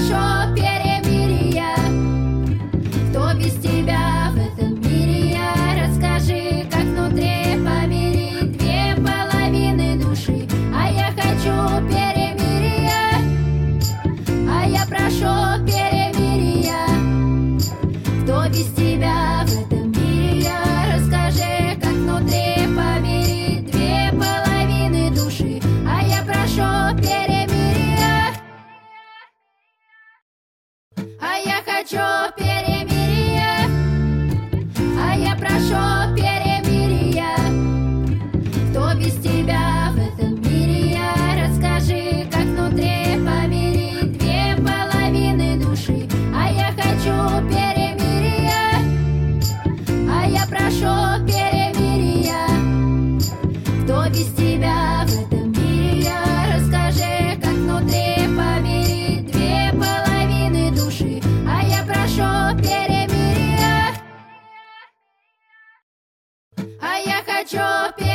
прошу перемирия. Кто без тебя в этом мире я? Расскажи, как внутри помирить две половины души. А я хочу перемирия, а я прошу перемирия. Кто без тебя в этом мире я? Расскажи, как внутри помирить две половины души. А я прошу перемирия, а я хочу перемирия. А я прошу перемирия. Кто без тебя в этом мире я? Расскажи, как внутри помирить две половины души. А я хочу перемирия, а я прошу перемирия. Кто без тебя в этом мире я? Расскажи, как внутри помирить две половины души. А я прошу перемирия, а я хочу перемирия.